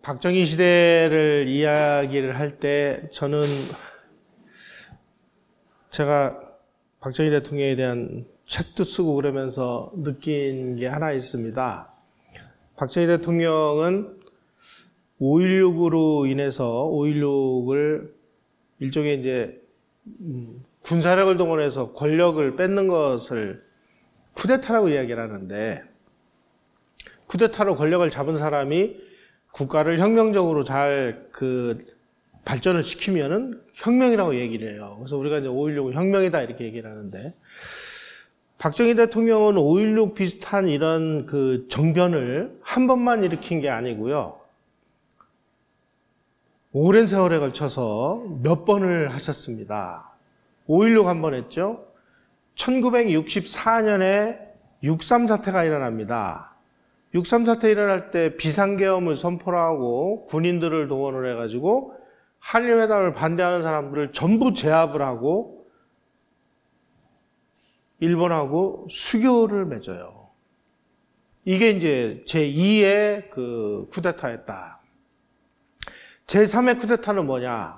박정희 시대를 이야기를 할 때 저는 제가 박정희 대통령에 대한 책도 쓰고 그러면서 느낀 게 하나 있습니다. 박정희 대통령은 5.16으로 인해서 5.16을 일종의 이제 군사력을 동원해서 권력을 뺏는 것을 쿠데타라고 이야기를 하는데, 쿠데타로 권력을 잡은 사람이 국가를 혁명적으로 잘 발전을 시키면은 혁명이라고 얘기를 해요. 그래서 우리가 이제 5.16은 혁명이다 이렇게 얘기를 하는데, 박정희 대통령은 5.16 비슷한 이런 정변을 한 번만 일으킨 게 아니고요. 오랜 세월에 걸쳐서 몇 번을 하셨습니다. 5.16 한 번 했죠. 1964년에 6.3 사태가 일어납니다. 6.3 사태 일어날 때 비상계엄을 선포를 하고 군인들을 동원을 해가지고 한일회담을 반대하는 사람들을 전부 제압을 하고 일본하고 수교를 맺어요. 이게 이제 제2의 쿠데타였다. 제3의 쿠데타는 뭐냐?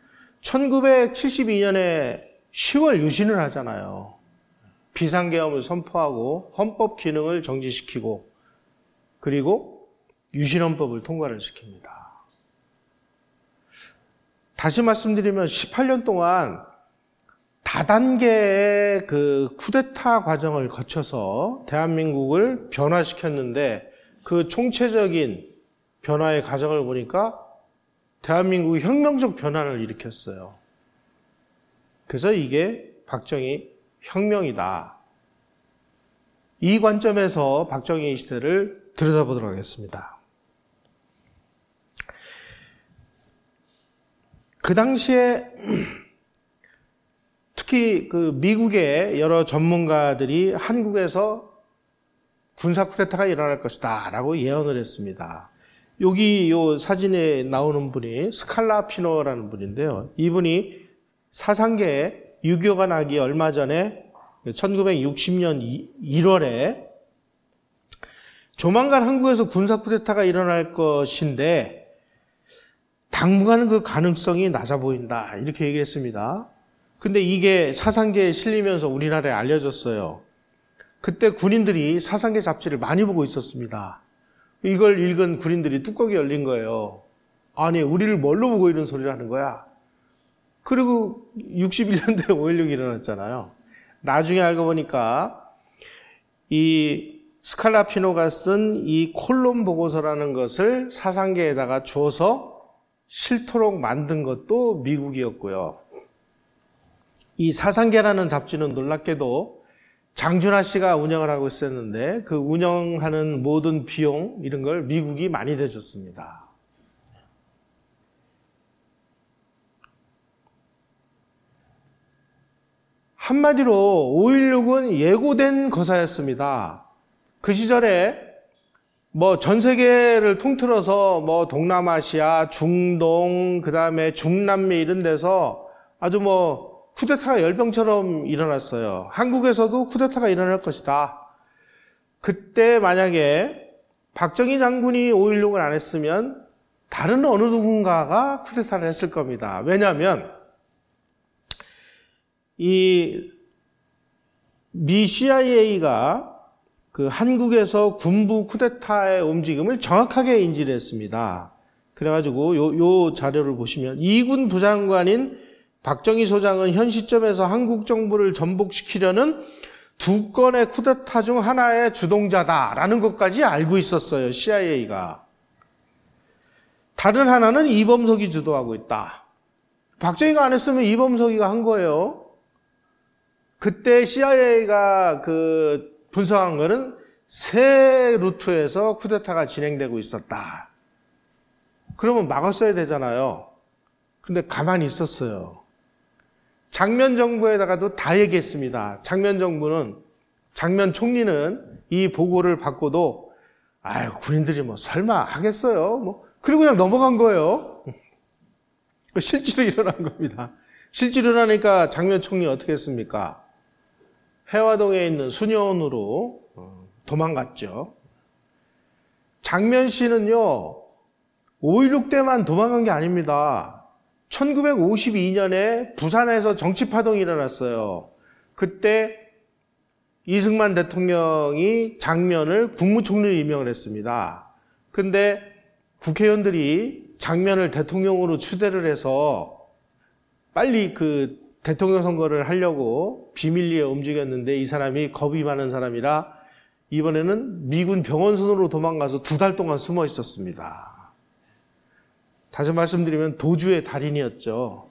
1972년에 10월 유신을 하잖아요. 비상계엄을 선포하고 헌법 기능을 정지시키고 그리고 유신헌법을 통과를 시킵니다. 다시 말씀드리면 18년 동안 다단계의 쿠데타 과정을 거쳐서 대한민국을 변화시켰는데, 그 총체적인 변화의 과정을 보니까 대한민국이 혁명적 변화를 일으켰어요. 그래서 이게 박정희 혁명이다. 이 관점에서 박정희 시대를 들여다보도록 하겠습니다. 그 당시에 특히 미국의 여러 전문가들이 한국에서 군사 쿠데타가 일어날 것이다 라고 예언을 했습니다. 여기 요 사진에 나오는 분이 스칼라피노라는 분인데요. 이분이 사상계에 6.25가 나기 얼마 전에 1960년 1월에 조만간 한국에서 군사 쿠데타가 일어날 것인데 당분간은 그 가능성이 낮아 보인다 이렇게 얘기했습니다. 근데 이게 사상계에 실리면서 우리나라에 알려졌어요. 그때 군인들이 사상계 잡지를 많이 보고 있었습니다. 이걸 읽은 군인들이 뚜껑이 열린 거예요. 아니, 우리를 뭘로 보고 이런 소리를 하는 거야? 그리고 61년도에 5.16이 일어났잖아요. 나중에 알고 보니까 이 스칼라피노가 쓴 이 콜론 보고서라는 것을 사상계에다가 줘서 싫도록 만든 것도 미국이었고요. 이 사상계라는 잡지는 놀랍게도 장준하 씨가 운영을 하고 있었는데 그 운영하는 모든 비용 이런 걸 미국이 많이 대줬습니다. 한마디로 5.16은 예고된 거사였습니다. 그 시절에 전 세계를 통틀어서 동남아시아, 중동, 그 다음에 중남미 이런 데서 아주 쿠데타가 열병처럼 일어났어요. 한국에서도 쿠데타가 일어날 것이다. 그때 만약에 박정희 장군이 5.16을 안 했으면 다른 어느 누군가가 쿠데타를 했을 겁니다. 왜냐하면 이 미 CIA가 한국에서 군부 쿠데타의 움직임을 정확하게 인지를 했습니다. 그래가지고 요 자료를 보시면 이군 부장관인 박정희 소장은 현 시점에서 한국 정부를 전복시키려는 2건의 쿠데타 중 하나의 주동자다라는 것까지 알고 있었어요. CIA가. 다른 하나는 이범석이 주도하고 있다. 박정희가 안 했으면 이범석이가 한 거예요. 그때 CIA가 분석한 거는 세 루트에서 쿠데타가 진행되고 있었다. 그러면 막았어야 되잖아요. 근데 가만히 있었어요. 장면 정부에다가도 다 얘기했습니다. 장면 총리는 이 보고를 받고도 군인들이 설마 하겠어요? 그리고 그냥 넘어간 거예요. 실제로 일어난 겁니다. 실제로 일어나니까 장면 총리 어떻게 했습니까? 해화동에 있는 수녀원으로 도망갔죠. 장면 씨는요, 5.16 때만 도망간 게 아닙니다. 1952년에 부산에서 정치파동이 일어났어요. 그때 이승만 대통령이 장면을 국무총리를 임명을 했습니다. 근데 국회의원들이 장면을 대통령으로 추대를 해서 빨리 그 대통령 선거를 하려고 비밀리에 움직였는데 이 사람이 겁이 많은 사람이라 이번에는 미군 병원선으로 도망가서 2달 동안 숨어 있었습니다. 다시 말씀드리면 도주의 달인이었죠.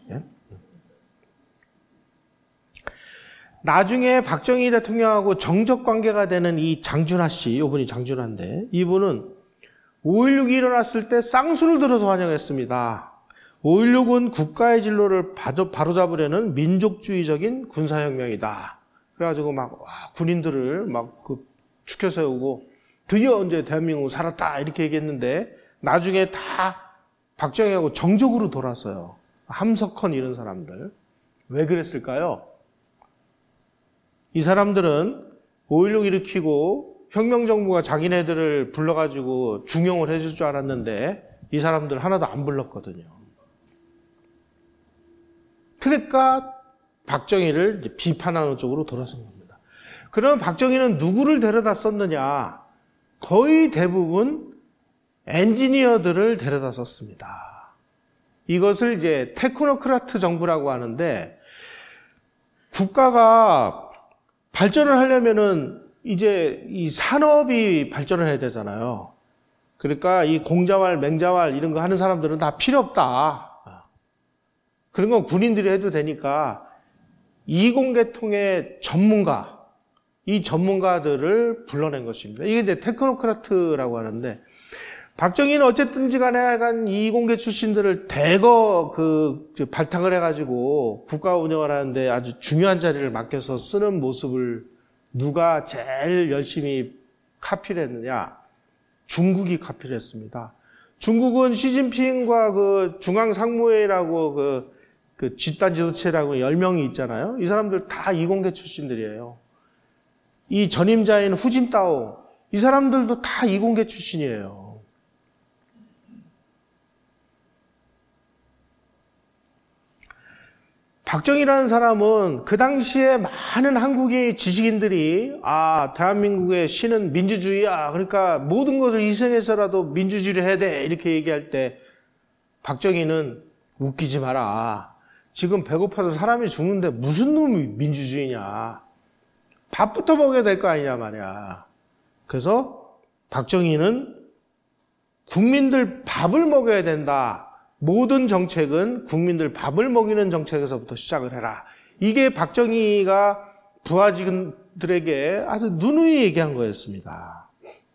나중에 박정희 대통령하고 정적 관계가 되는 이 장준하 씨, 이분이 장준하인데 이분은 5.16이 일어났을 때 쌍수를 들어서 환영했습니다. 5.16은 국가의 진로를 바로잡으려는 민족주의적인 군사혁명이다. 그래가지고 막 군인들을 막 추켜 세우고 드디어 이제 대한민국 살았다 이렇게 얘기했는데 나중에 다 박정희하고 정적으로 돌았어요. 함석헌 이런 사람들. 왜 그랬을까요? 이 사람들은 5.16 일으키고 혁명정부가 자기네들을 불러가지고 중용을 해줄 줄 알았는데 이 사람들 하나도 안 불렀거든요. 그러니까 박정희를 비판하는 쪽으로 돌아선 겁니다. 그러면 박정희는 누구를 데려다 썼느냐? 거의 대부분 엔지니어들을 데려다 썼습니다. 이것을 이제 테크노크라트 정부라고 하는데 국가가 발전을 하려면은 이제 이 산업이 발전을 해야 되잖아요. 그러니까 이 공자왈, 맹자왈 이런 거 하는 사람들은 다 필요 없다. 그런 건 군인들이 해도 되니까 이공계통의 전문가, 이 전문가들을 불러낸 것입니다. 이게 이제 테크노크라트라고 하는데 박정희는 어쨌든지 간에 약간 이공계 출신들을 대거 발탁을 해가지고 국가 운영을 하는데 아주 중요한 자리를 맡겨서 쓰는 모습을 누가 제일 열심히 카피를 했느냐? 중국이 카피를 했습니다. 중국은 시진핑과 그 중앙상무회의라고 그 집단 지도체라고 10명이 있잖아요. 이 사람들 다 이공계 출신들이에요. 이 전임자인 후진타오, 이 사람들도 다 이공계 출신이에요. 박정희라는 사람은 그 당시에 많은 한국의 지식인들이 대한민국의 신은 민주주의야. 그러니까 모든 것을 희생해서라도 민주주의를 해야 돼. 이렇게 얘기할 때 박정희는 웃기지 마라. 지금 배고파서 사람이 죽는데 무슨 놈이 민주주의냐. 밥부터 먹여야 될 거 아니냐 말이야. 그래서 박정희는 국민들 밥을 먹여야 된다. 모든 정책은 국민들 밥을 먹이는 정책에서부터 시작을 해라. 이게 박정희가 부하직원들에게 아주 누누이 얘기한 거였습니다.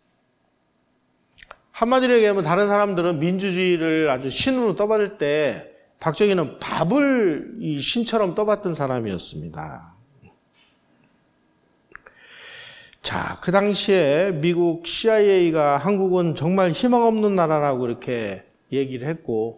한마디로 얘기하면 다른 사람들은 민주주의를 아주 신으로 떠받을 때 박정희는 밥을 이 신처럼 떠받던 사람이었습니다. 자, 그 당시에 미국 CIA가 한국은 정말 희망 없는 나라라고 이렇게 얘기를 했고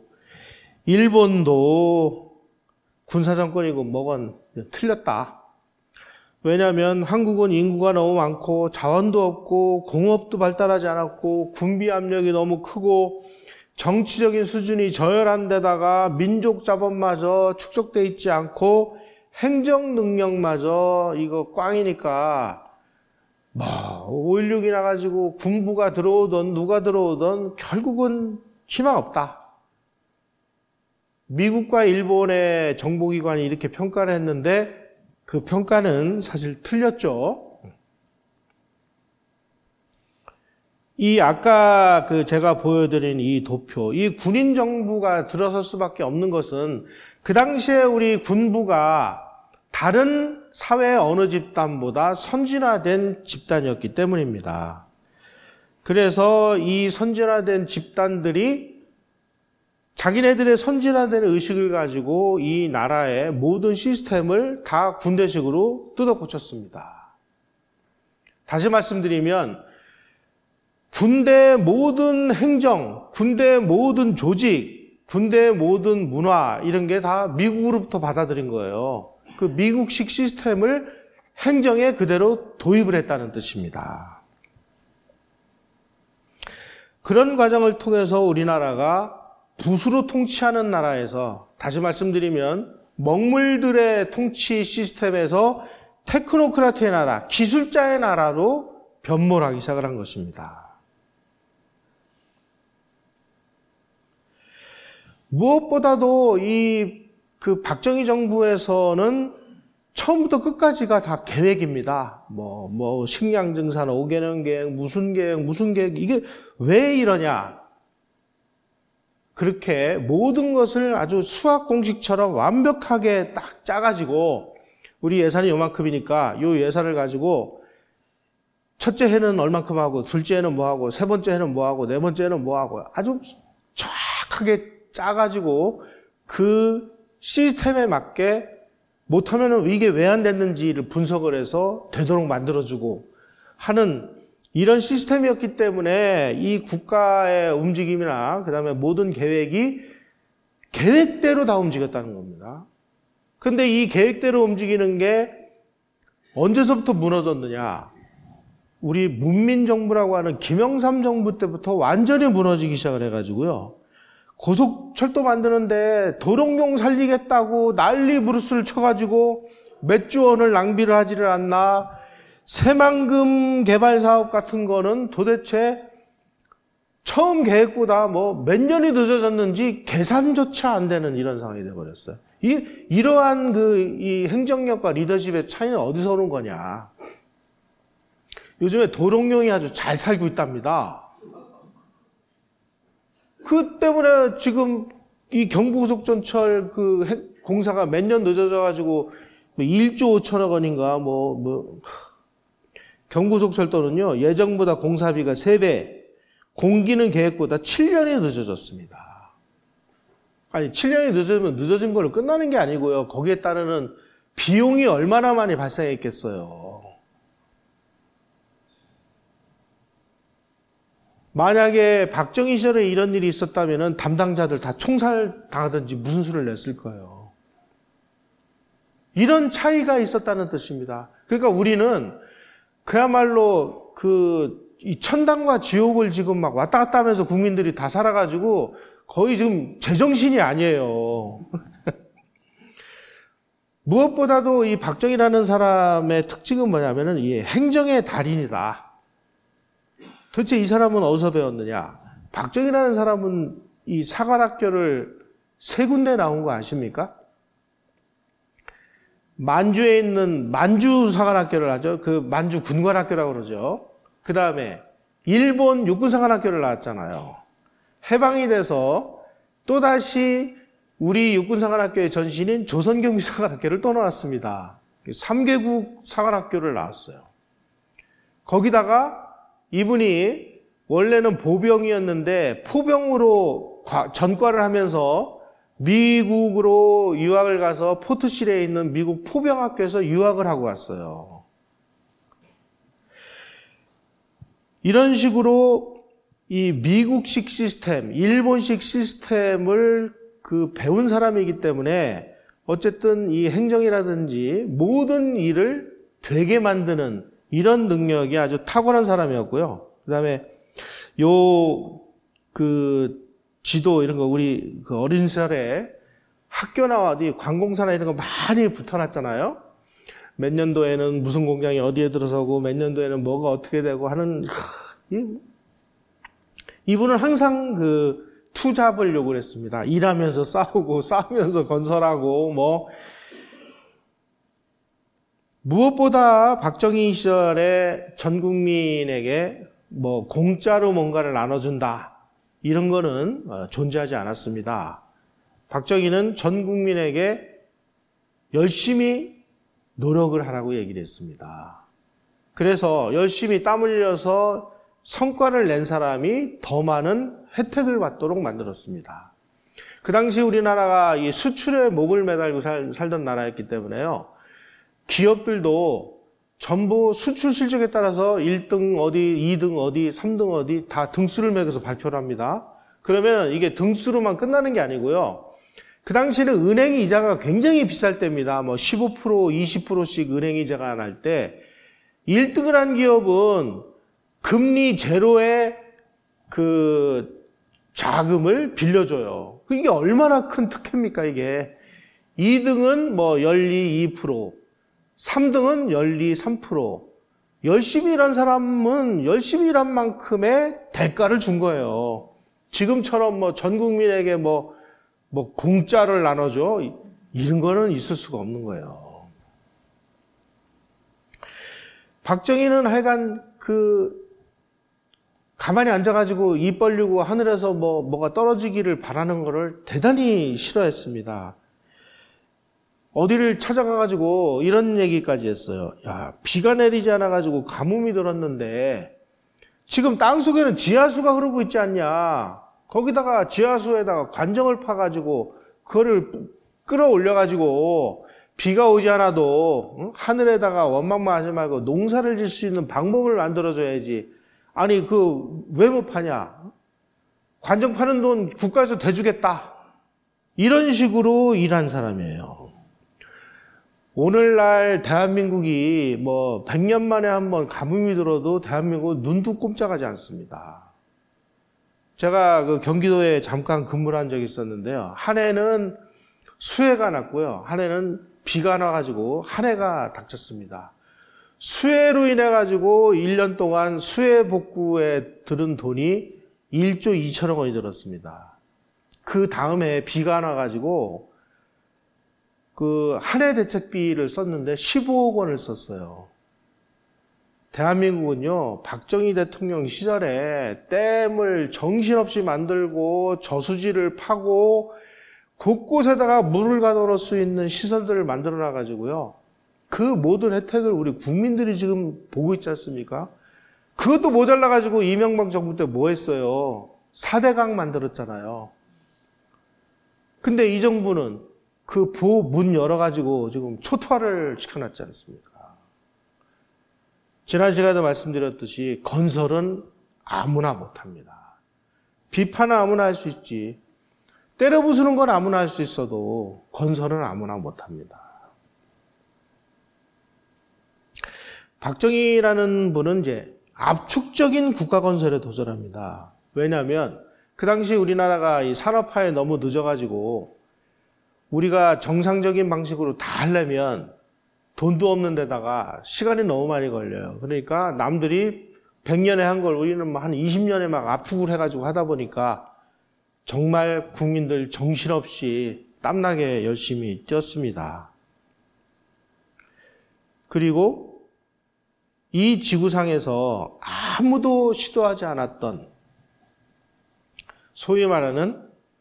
일본도 군사정권이고 뭐건 틀렸다. 왜냐하면 한국은 인구가 너무 많고 자원도 없고 공업도 발달하지 않았고 군비 압력이 너무 크고 정치적인 수준이 저열한 데다가 민족 자본마저 축적돼 있지 않고 행정 능력마저 이거 꽝이니까 5.16이 나가지고 군부가 들어오던 누가 들어오던 결국은 희망 없다. 미국과 일본의 정보기관이 이렇게 평가를 했는데 그 평가는 사실 틀렸죠. 이 아까 제가 보여드린 이 도표, 이 군인 정부가 들어설 수밖에 없는 것은 그 당시에 우리 군부가 다른 사회 어느 집단보다 선진화된 집단이었기 때문입니다. 그래서 이 선진화된 집단들이 자기네들의 선진화된 의식을 가지고 이 나라의 모든 시스템을 다 군대식으로 뜯어 고쳤습니다. 다시 말씀드리면 군대의 모든 행정, 군대의 모든 조직, 군대의 모든 문화 이런 게 다 미국으로부터 받아들인 거예요. 그 미국식 시스템을 행정에 그대로 도입을 했다는 뜻입니다. 그런 과정을 통해서 우리나라가 붓으로 통치하는 나라에서, 다시 말씀드리면 먹물들의 통치 시스템에서 테크노크라트의 나라, 기술자의 나라로 변모하기 시작을 한 것입니다. 무엇보다도 그 박정희 정부에서는 처음부터 끝까지가 다 계획입니다. 식량 증산 5개년 계획, 무슨 계획, 이게 왜 이러냐. 그렇게 모든 것을 아주 수학 공식처럼 완벽하게 딱 짜가지고, 우리 예산이 요만큼이니까 요 예산을 가지고 첫째 해는 얼만큼 하고, 둘째 해는 뭐 하고, 세 번째 해는 뭐 하고, 네 번째 해는 뭐 하고, 아주 정확하게 짜가지고 그 시스템에 맞게 못하면 이게 왜 안 됐는지를 분석을 해서 되도록 만들어주고 하는 이런 시스템이었기 때문에 이 국가의 움직임이나 그다음에 모든 계획이 계획대로 다 움직였다는 겁니다. 근데 이 계획대로 움직이는 게 언제서부터 무너졌느냐? 우리 문민정부라고 하는 김영삼 정부 때부터 완전히 무너지기 시작을 해가지고요. 고속철도 만드는데 도롱뇽 살리겠다고 난리 부르스를 쳐가지고 몇 조 원을 낭비를 하지를 않나. 새만금 개발 사업 같은 거는 도대체 처음 계획보다 몇 년이 늦어졌는지 계산조차 안 되는 이런 상황이 되어버렸어요. 이러한 이 행정력과 리더십의 차이는 어디서 오는 거냐. 요즘에 도롱뇽이 아주 잘 살고 있답니다. 그 때문에 지금 이 경부고속전철 공사가 몇 년 늦어져가지고 1조 5천억 원인가 경부고속철도는요, 예정보다 공사비가 3배, 공기는 계획보다 7년이 늦어졌습니다. 아니, 7년이 늦어지면 늦어진 걸로 끝나는 게 아니고요. 거기에 따르는 비용이 얼마나 많이 발생했겠어요. 만약에 박정희 시절에 이런 일이 있었다면 담당자들 다 총살당하든지 무슨 수를 냈을 거예요. 이런 차이가 있었다는 뜻입니다. 그러니까 우리는 그야말로 이 천당과 지옥을 지금 막 왔다 갔다 하면서 국민들이 다 살아가지고 거의 지금 제정신이 아니에요. 무엇보다도 이 박정희라는 사람의 특징은 뭐냐면은 이 행정의 달인이다. 도대체 이 사람은 어디서 배웠느냐? 박정희라는 사람은 이 사관학교를 3군데 나온 거 아십니까? 만주에 있는 만주 사관학교를 하죠. 그 만주 군관학교라고 그러죠. 그 다음에 일본 육군사관학교를 나왔잖아요. 해방이 돼서 또다시 우리 육군사관학교의 전신인 조선경비사관학교를 또 나왔습니다. 3개국 사관학교를 나왔어요. 거기다가 이분이 원래는 보병이었는데 포병으로 전과를 하면서 미국으로 유학을 가서 포트실에 있는 미국 포병학교에서 유학을 하고 왔어요. 이런 식으로 이 미국식 시스템, 일본식 시스템을 배운 사람이기 때문에 어쨌든 이 행정이라든지 모든 일을 되게 만드는 이런 능력이 아주 탁월한 사람이었고요. 그 다음에 지도 이런 거 우리 어린 시절에 학교나 어디 관공서나 이런 거 많이 붙어놨잖아요. 몇 년도에는 무슨 공장이 어디에 들어서고 몇 년도에는 뭐가 어떻게 되고 하는 이분은 항상 투잡을 요구를 했습니다. 일하면서 싸우고 싸우면서 건설하고 무엇보다 박정희 시절에 전 국민에게 공짜로 뭔가를 나눠준다. 이런 거는 존재하지 않았습니다. 박정희는 전 국민에게 열심히 노력을 하라고 얘기를 했습니다. 그래서 열심히 땀 흘려서 성과를 낸 사람이 더 많은 혜택을 받도록 만들었습니다. 그 당시 우리나라가 이 수출에 목을 매달고 살던 나라였기 때문에요. 기업들도 전부 수출 실적에 따라서 1등 어디, 2등 어디, 3등 어디 다 등수를 매겨서 발표를 합니다. 그러면 이게 등수로만 끝나는 게 아니고요. 그 당시에는 은행 이자가 굉장히 비쌀 때입니다. 15%, 20%씩 은행 이자가 날 때 1등을 한 기업은 금리 제로에 그 자금을 빌려줘요. 이게 얼마나 큰 특혜입니까, 이게. 2등은 뭐 연리 2%, 3등은 연리 3%. 열심히 일한 사람은 열심히 일한 만큼의 대가를 준 거예요. 지금처럼 뭐 전 국민에게 뭐 공짜를 나눠줘. 이런 거는 있을 수가 없는 거예요. 박정희는 하여간 가만히 앉아가지고 입 벌리고 하늘에서 뭐가 떨어지기를 바라는 거를 대단히 싫어했습니다. 어디를 찾아가가지고 이런 얘기까지 했어요. 야, 비가 내리지 않아가지고 가뭄이 들었는데 지금 땅속에는 지하수가 흐르고 있지 않냐. 거기다가 지하수에다가 관정을 파가지고 그거를 끌어올려가지고 비가 오지 않아도 하늘에다가 원망만 하지 말고 농사를 질 수 있는 방법을 만들어줘야지. 아니 왜 못 파냐. 관정 파는 돈 국가에서 대주겠다. 이런 식으로 일한 사람이에요. 오늘날 대한민국이 100년 만에 한번 가뭄이 들어도 대한민국은 눈도 꼼짝하지 않습니다. 제가 경기도에 잠깐 근무를 한 적이 있었는데요. 한 해는 수해가 났고요. 한 해는 비가 나가지고 한 해가 닥쳤습니다. 수해로 인해 가지고 1년 동안 수해 복구에 들은 돈이 1조 2천억 원이 들었습니다. 그 다음에 비가 나가지고 한 해 대책비를 썼는데 15억 원을 썼어요. 대한민국은요, 박정희 대통령 시절에 댐을 정신없이 만들고 저수지를 파고 곳곳에다가 물을 가둬놓을 수 있는 시설들을 만들어놔가지고요. 그 모든 혜택을 우리 국민들이 지금 보고 있지 않습니까? 그것도 모자라가지고 이명박 정부 때 뭐 했어요? 4대강 만들었잖아요. 근데 이 정부는 그 문 열어가지고 지금 초토화를 시켜놨지 않습니까? 지난 시간에도 말씀드렸듯이 건설은 아무나 못합니다. 비판은 아무나 할 수 있지. 때려 부수는 건 아무나 할 수 있어도 건설은 아무나 못합니다. 박정희라는 분은 이제 압축적인 국가 건설에 도전합니다. 왜냐하면 그 당시 우리나라가 이 산업화에 너무 늦어가지고 우리가 정상적인 방식으로 다 하려면 돈도 없는 데다가 시간이 너무 많이 걸려요. 그러니까 남들이 100년에 한 걸 우리는 한 20년에 막 압축을 해가지고 하다 보니까 정말 국민들 정신없이 땀나게 열심히 뛰었습니다. 그리고 이 지구상에서 아무도 시도하지 않았던 소위 말하는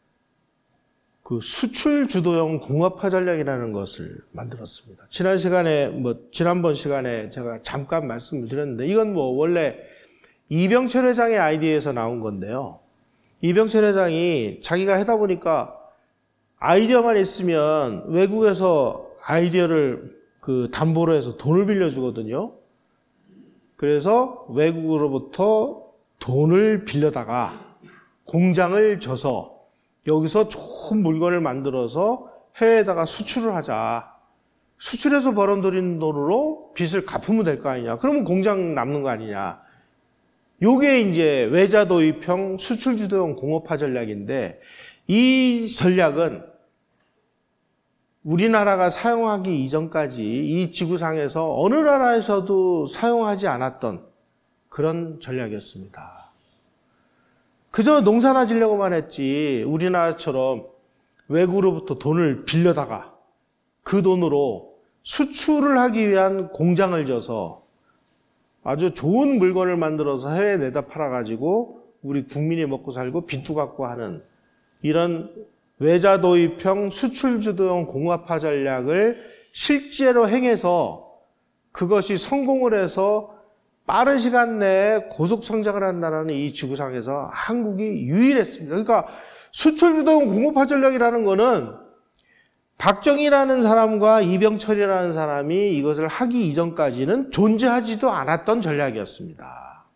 수출 주도형 공업화 전략이라는 것을 만들었습니다. 지난번 시간에 제가 잠깐 말씀을 드렸는데 이건 원래 이병철 회장의 아이디어에서 나온 건데요. 이병철 회장이 자기가 하다 보니까 아이디어만 있으면 외국에서 아이디어를 담보로 해서 돈을 빌려주거든요. 그래서 외국으로부터 돈을 빌려다가 공장을 져서 여기서 좋은 물건을 만들어서 해외에다가 수출을 하자. 수출해서 벌어들인 돈으로 빚을 갚으면 될 거 아니냐. 그러면 공장 남는 거 아니냐. 요게 이제 외자 도입형 수출 주도형 공업화 전략인데 이 전략은 우리나라가 사용하기 이전까지 이 지구상에서 어느 나라에서도 사용하지 않았던 그런 전략이었습니다. 그저 농사나 지려고만 했지 우리나라처럼 외국으로부터 돈을 빌려다가 그 돈으로 수출을 하기 위한 공장을 져서 아주 좋은 물건을 만들어서 해외에 내다 팔아가지고 우리 국민이 먹고 살고 빚도 갚고 하는 이런 외자 도입형 수출 주도형 공업화 전략을 실제로 행해서 그것이 성공을 해서 빠른 시간 내에 고속 성장을 한다는 이 지구상에서 한국이 유일했습니다. 그러니까 수출 주도형 공업화 전략이라는 거는 박정희라는 사람과 이병철이라는 사람이 이것을 하기 이전까지는 존재하지도 않았던 전략이었습니다.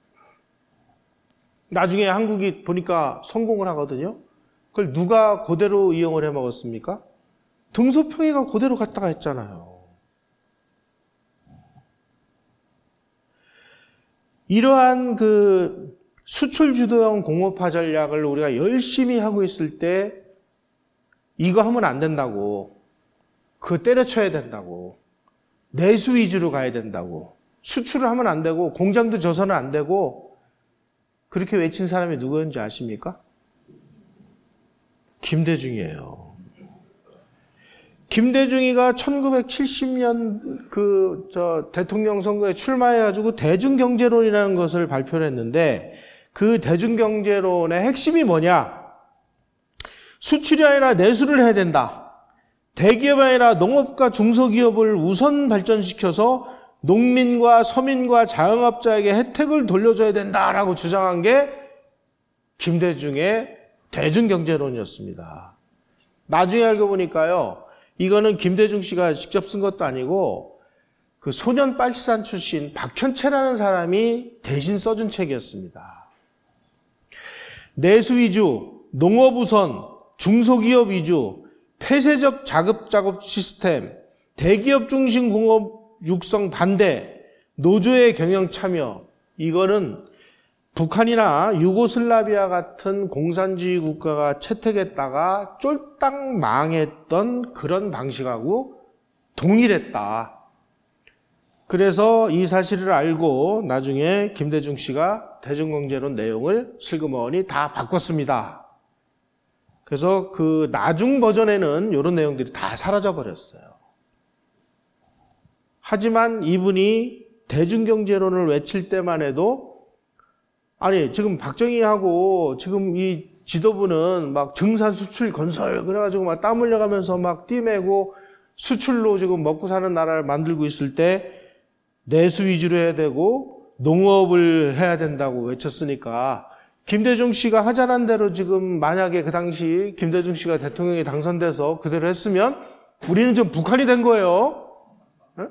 나중에 한국이 보니까 성공을 하거든요. 그걸 누가 그대로 이용을 해 먹었습니까? 등소평이가 그대로 갔다가 했잖아요. 이러한 수출 주도형 공업화 전략을 우리가 열심히 하고 있을 때 이거 하면 안 된다고, 그거 때려쳐야 된다고, 내수 위주로 가야 된다고, 수출을 하면 안 되고 공장도 져서는 안 되고, 그렇게 외친 사람이 누구였는지 아십니까? 김대중이에요. 김대중이가 1970년 대통령 선거에 출마해가지고 대중경제론이라는 것을 발표를 했는데, 그 대중경제론의 핵심이 뭐냐? 수출이 아니라 내수를 해야 된다. 대기업이 아니라 농업과 중소기업을 우선 발전시켜서 농민과 서민과 자영업자에게 혜택을 돌려줘야 된다라고 주장한 게 김대중의 대중경제론이었습니다. 나중에 알고 보니까요, 이거는 김대중 씨가 직접 쓴 것도 아니고 그 소년 빨치산 출신 박현채라는 사람이 대신 써준 책이었습니다. 내수 위주, 농업 우선, 중소기업 위주, 폐쇄적 자급 작업 시스템, 대기업 중심 공업 육성 반대, 노조의 경영 참여, 이거는 북한이나 유고슬라비아 같은 공산주의 국가가 채택했다가 쫄딱 망했던 그런 방식하고 동일했다. 그래서 이 사실을 알고 나중에 김대중 씨가 대중경제론 내용을 슬그머니 다 바꿨습니다. 그래서 그 나중 버전에는 이런 내용들이 다 사라져 버렸어요. 하지만 이분이 대중경제론을 외칠 때만 해도, 아니 지금 박정희하고 지금 이 지도부는 막 증산 수출 건설 그래가지고 막 땀 흘려가면서 막 뛰매고 수출로 지금 먹고 사는 나라를 만들고 있을 때 내수 위주로 해야 되고 농업을 해야 된다고 외쳤으니까, 김대중 씨가 하자는 대로 지금 만약에 그 당시 김대중 씨가 대통령이 당선돼서 그대로 했으면 우리는 좀 북한이 된 거예요. 네?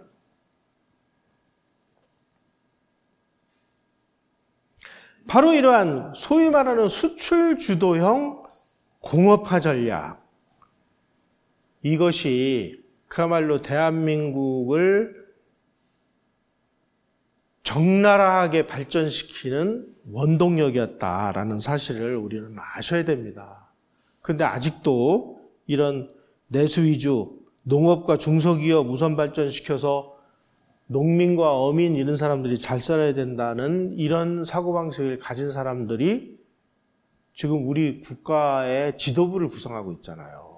바로 이러한 소위 말하는 수출 주도형 공업화 전략, 이것이 그야말로 대한민국을 적나라하게 발전시키는 원동력이었다라는 사실을 우리는 아셔야 됩니다. 그런데 아직도 이런 내수 위주, 농업과 중소기업 우선 발전시켜서 농민과 어민 이런 사람들이 잘 살아야 된다는 이런 사고방식을 가진 사람들이 지금 우리 국가의 지도부를 구성하고 있잖아요.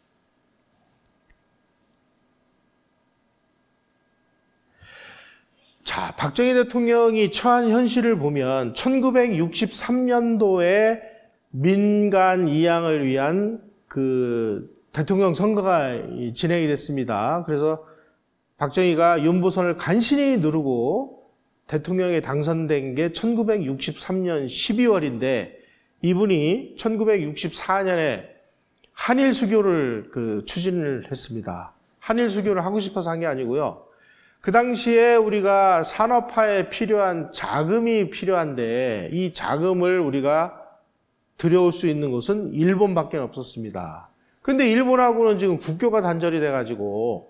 자, 박정희 대통령이 처한 현실을 보면 1963년도에 민간 이양을 위한 그 대통령 선거가 진행이 됐습니다. 그래서 박정희가 윤보선을 간신히 누르고 대통령에 당선된 게 1963년 12월인데 이분이 1964년에 한일 수교를 추진을 했습니다. 한일 수교를 하고 싶어서 한 게 아니고요. 그 당시에 우리가 산업화에 필요한 자금이 필요한데 이 자금을 우리가 들여올 수 있는 곳은 일본밖에 없었습니다. 근데 일본하고는 지금 국교가 단절이 돼가지고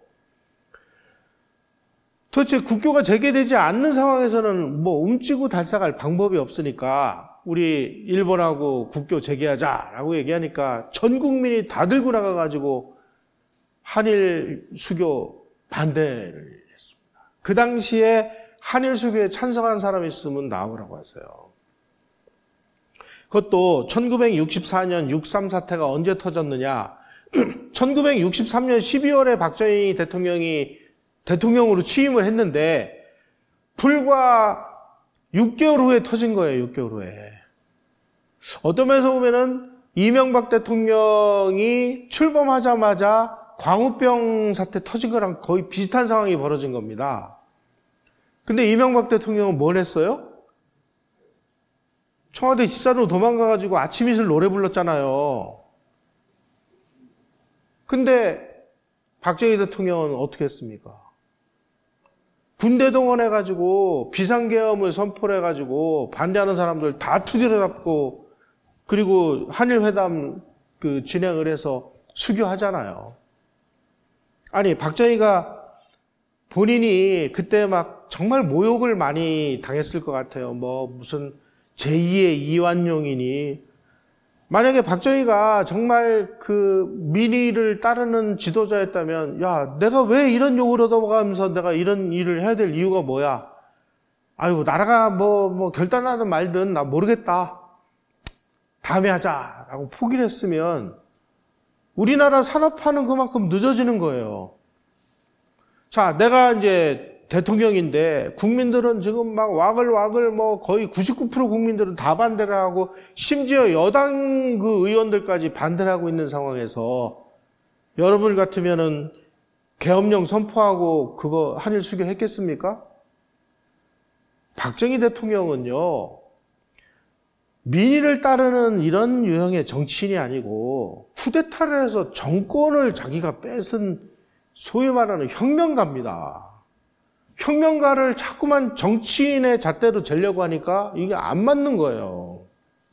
도대체 국교가 재개되지 않는 상황에서는 뭐 움찌고 달싹할 방법이 없으니까 우리 일본하고 국교 재개하자라고 얘기하니까 전 국민이 다 들고 나가가지고 한일 수교 반대를 했습니다. 그 당시에 한일 수교에 찬성한 사람이 있으면 나오라고 하세요. 그것도 1964년 6.3 사태가 언제 터졌느냐. 1963년 12월에 박정희 대통령이 대통령으로 취임을 했는데 불과 6개월 후에 터진 거예요. 6개월 후에. 어떤 면에서 보면은 이명박 대통령이 출범하자마자 광우병 사태 터진 거랑 거의 비슷한 상황이 벌어진 겁니다. 근데 이명박 대통령은 뭘 했어요? 청와대 뒷산으로 도망가가지고 아침 이슬 노래 불렀잖아요. 근데 박정희 대통령은 어떻게 했습니까? 군대 동원해가지고 비상계엄을 선포를 해가지고 반대하는 사람들 다 투지를 잡고 그리고 한일회담 진행을 해서 수교하잖아요. 아니 박정희가 본인이 그때 막 정말 모욕을 많이 당했을 것 같아요. 뭐 무슨 제2의 이완용이니 만약에 박정희가 정말 그 민의를 따르는 지도자였다면 야 내가 왜 이런 욕을 얻어가면서 내가 이런 일을 해야 될 이유가 뭐야? 아이고 나라가 뭐 결단하든 말든 나 모르겠다. 다음에 하자라고 포기를 했으면 우리나라 산업화는 그만큼 늦어지는 거예요. 자, 내가 이제 대통령인데 국민들은 지금 막 와글와글 뭐 거의 99% 국민들은 다 반대를 하고 심지어 여당 그 의원들까지 반대를 하고 있는 상황에서 여러분 같으면은 계엄령 선포하고 그거 한일 수교했겠습니까? 박정희 대통령은요, 민의를 따르는 이런 유형의 정치인이 아니고 쿠데타를 해서 정권을 자기가 뺏은 소위 말하는 혁명가입니다. 혁명가를 자꾸만 정치인의 잣대로 재려고 하니까 이게 안 맞는 거예요.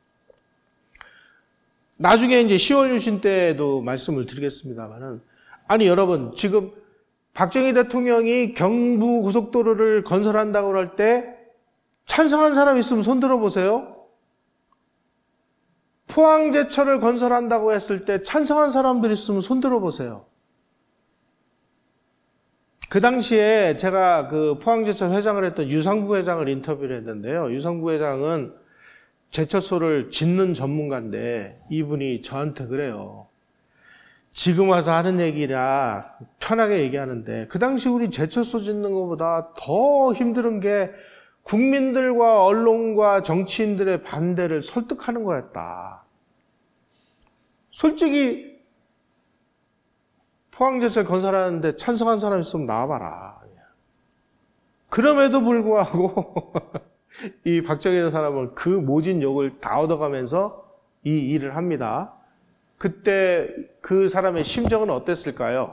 나중에 이제 10월 유신 때도 말씀을 드리겠습니다만은, 아니 여러분, 지금 박정희 대통령이 경부 고속도로를 건설한다고 할 때 찬성한 사람 있으면 손 들어보세요. 포항제철을 건설한다고 했을 때 찬성한 사람들 있으면 손 들어보세요. 그 당시에 제가 그 포항제철 회장을 했던 유상부 회장을 인터뷰를 했는데요. 유상부 회장은 제철소를 짓는 전문가인데 이분이 저한테 그래요. 지금 와서 하는 얘기라 편하게 얘기하는데 그 당시 우리 제철소 짓는 것보다 더 힘든 게 국민들과 언론과 정치인들의 반대를 설득하는 거였다. 솔직히 포항제철 건설하는데 찬성한 사람 있으면 나와봐라. 그럼에도 불구하고 이 박정희 사람은 그 모진 욕을 다 얻어가면서 이 일을 합니다. 그때 그 사람의 심정은 어땠을까요?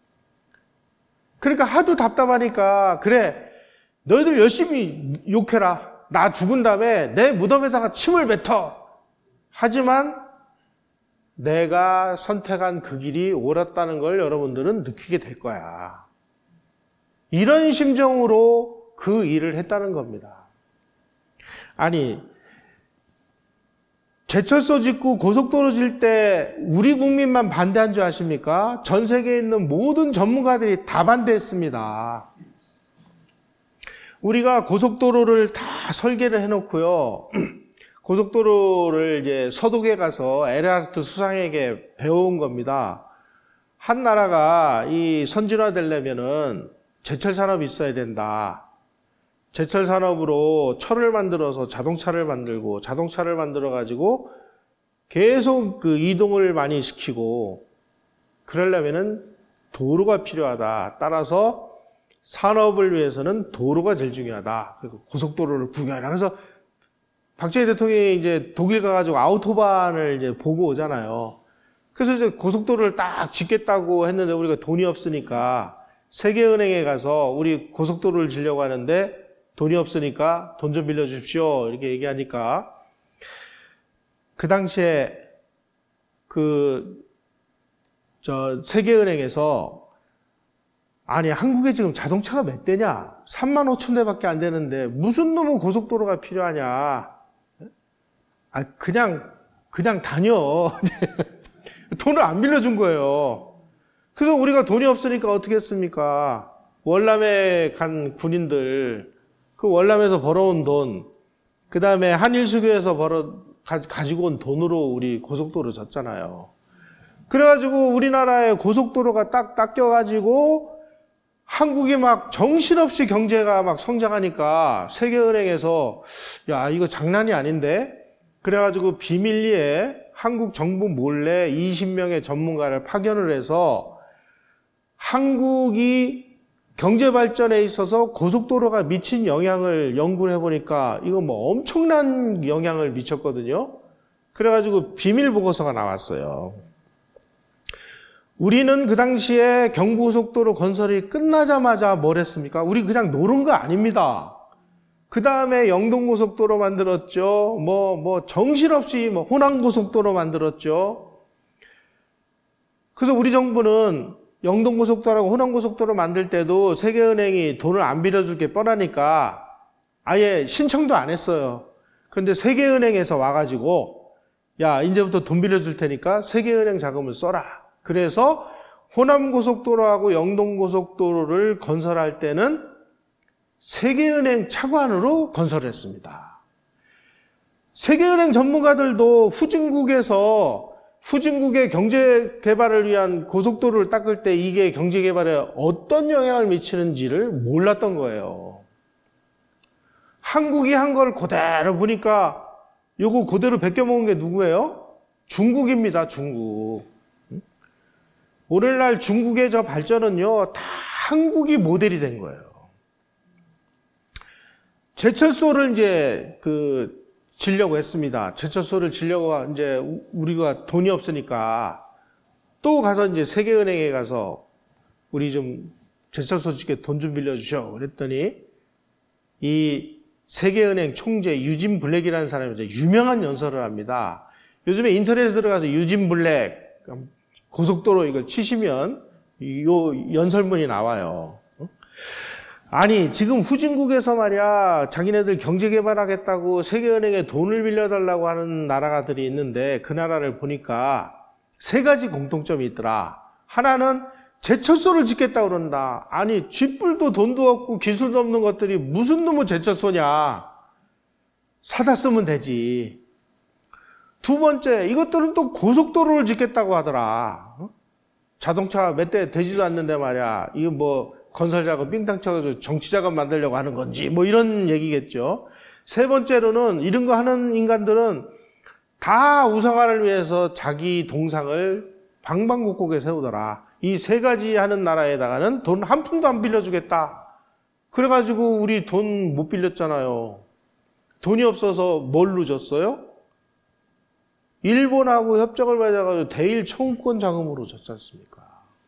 그러니까 하도 답답하니까 그래 너희들 열심히 욕해라. 나 죽은 다음에 내 무덤에다가 침을 뱉어. 하지만 내가 선택한 그 길이 옳았다는 걸 여러분들은 느끼게 될 거야. 이런 심정으로 그 일을 했다는 겁니다. 아니, 제철소 짓고 고속도로 질 때 우리 국민만 반대한 줄 아십니까? 전 세계에 있는 모든 전문가들이 다 반대했습니다. 우리가 고속도로를 다 설계를 해놓고요. 고속도로를 이제 서독에 가서 에르하르트 수상에게 배워온 겁니다. 한 나라가 이 선진화되려면은 제철 산업이 있어야 된다. 제철 산업으로 철을 만들어서 자동차를 만들고 자동차를 만들어 가지고 계속 그 이동을 많이 시키고 그러려면은 도로가 필요하다. 따라서 산업을 위해서는 도로가 제일 중요하다. 그리고 고속도로를 구경하라. 그래서 박정희 대통령이 이제 독일 가가지고 아우토반을 이제 보고 오잖아요. 그래서 이제 고속도로를 딱 짓겠다고 했는데 우리가 돈이 없으니까 세계은행에 가서 우리 고속도로를 지려고 하는데 돈이 없으니까 돈 좀 빌려주십시오. 이렇게 얘기하니까 그 당시에 세계은행에서 아니 한국에 지금 자동차가 몇 대냐? 3만 5천 대밖에 안 되는데 무슨 놈의 고속도로가 필요하냐? 아 그냥 다녀. 돈을 안 빌려준 거예요. 그래서 우리가 돈이 없으니까 어떻게 했습니까? 월남에 간 군인들 그 월남에서 벌어온 돈, 그 다음에 한일수교에서 가지고 온 돈으로 우리 고속도로 졌잖아요. 그래가지고 우리나라의 고속도로가 딱 닦여가지고 한국이 막 정신없이 경제가 막 성장하니까 세계은행에서 야 이거 장난이 아닌데? 그래가지고 비밀리에 한국 정부 몰래 20명의 전문가를 파견을 해서 한국이 경제 발전에 있어서 고속도로가 미친 영향을 연구를 해보니까 이거 뭐 엄청난 영향을 미쳤거든요. 그래가지고 비밀 보고서가 나왔어요. 우리는 그 당시에 경부고속도로 건설이 끝나자마자 뭘 했습니까? 우리 그냥 노는 거 아닙니다. 그 다음에 영동고속도로 만들었죠. 정신없이 호남고속도로 만들었죠. 그래서 우리 정부는 영동고속도로하고 호남고속도로 만들 때도 세계은행이 돈을 안 빌려줄 게 뻔하니까 아예 신청도 안 했어요. 근데 세계은행에서 와가지고 야, 이제부터 돈 빌려줄 테니까 세계은행 자금을 써라. 그래서 호남고속도로하고 영동고속도로를 건설할 때는 세계은행 차관으로 건설을 했습니다. 세계은행 전문가들도 후진국의 경제개발을 위한 고속도로를 닦을 때 이게 경제개발에 어떤 영향을 미치는지를 몰랐던 거예요. 한국이 한 걸 그대로 보니까 요거 그대로 베껴먹은 게 누구예요? 중국입니다, 중국. 오늘날 중국의 저 발전은요, 다 한국이 모델이 된 거예요. 제철소를 이제 지려고 했습니다. 제철소를 지려고 이제 우리가 돈이 없으니까 또 가서 이제 세계은행에 가서 우리 좀 제철소 짓게 돈 좀 빌려주셔. 그랬더니 이 세계은행 총재 유진 블랙이라는 사람이 이제 유명한 연설을 합니다. 요즘에 인터넷에 들어가서 유진 블랙 고속도로 이걸 치시면 요 연설문이 나와요. 아니 지금 후진국에서 말이야 자기네들 경제개발하겠다고 세계은행에 돈을 빌려달라고 하는 나라들이 있는데 그 나라를 보니까 세 가지 공통점이 있더라. 하나는 제철소를 짓겠다고 그런다. 아니 쥐뿔도 돈도 없고 기술도 없는 것들이 무슨 놈의 제철소냐. 사다 쓰면 되지. 두 번째, 이것들은 또 고속도로를 짓겠다고 하더라. 자동차 몇 대 되지도 않는데 말이야. 이거 뭐 건설 작업 빙탕 쳐가지고 정치 작업 만들려고 하는 건지 뭐 이런 얘기겠죠. 세 번째로는 이런 거 하는 인간들은 다 우상화를 위해서 자기 동상을 방방곡곡에 세우더라. 이 세 가지 하는 나라에다가는 돈 한 푼도 안 빌려주겠다. 그래가지고 우리 돈 못 빌렸잖아요. 돈이 없어서 뭘로 줬어요? 일본하고 협정을 맺어가지고 대일 청구권 자금으로 줬지 않습니까?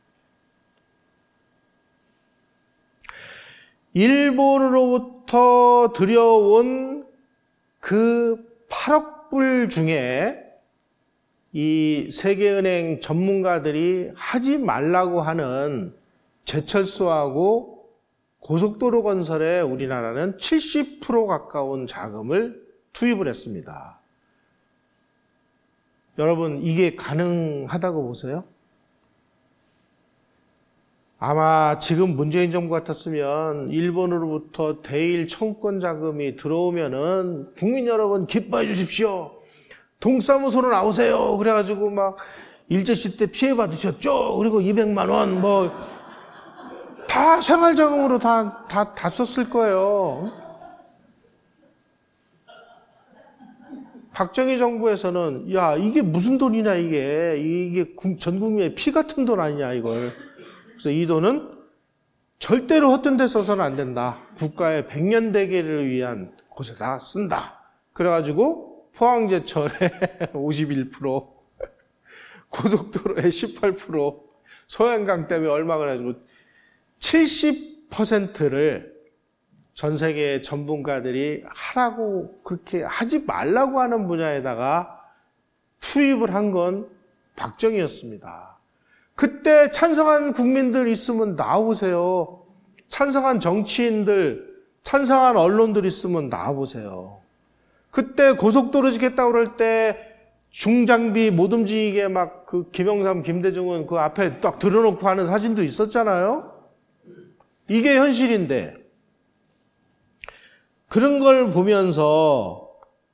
일본으로부터 들여온 그 8억 불 중에 이 세계은행 전문가들이 하지 말라고 하는 제철소하고 고속도로 건설에 우리나라는 70% 가까운 자금을 투입을 했습니다. 여러분, 이게 가능하다고 보세요? 아마 지금 문재인 정부 같았으면 일본으로부터 대일 청구권 자금이 들어오면은 국민 여러분 기뻐해 주십시오. 동사무소로 나오세요. 그래가지고 막 일제시 때 피해 받으셨죠? 그리고 200만 원 뭐 다 생활자금으로 다 썼을 거예요. 박정희 정부에서는 야 이게 무슨 돈이냐 이게 전 국민의 피 같은 돈 아니냐 이걸. 그래서 이 돈은 절대로 헛된 데 써서는 안 된다. 국가의 백년대계를 위한 곳에다 쓴다. 그래가지고 포항제철에 51%, 고속도로에 18%, 소양강 때문에 얼마 그래가지고 70%를 전 세계 전문가들이 하라고 그렇게 하지 말라고 하는 분야에다가 투입을 한 건 박정희였습니다. 그때 찬성한 국민들 있으면 나와보세요. 찬성한 정치인들, 찬성한 언론들 있으면 나와보세요. 그때 고속도로 짓겠다고 그럴 때 중장비 못 움직이게 막 그 김영삼, 김대중은 그 앞에 딱 들어놓고 하는 사진도 있었잖아요. 이게 현실인데 그런 걸 보면서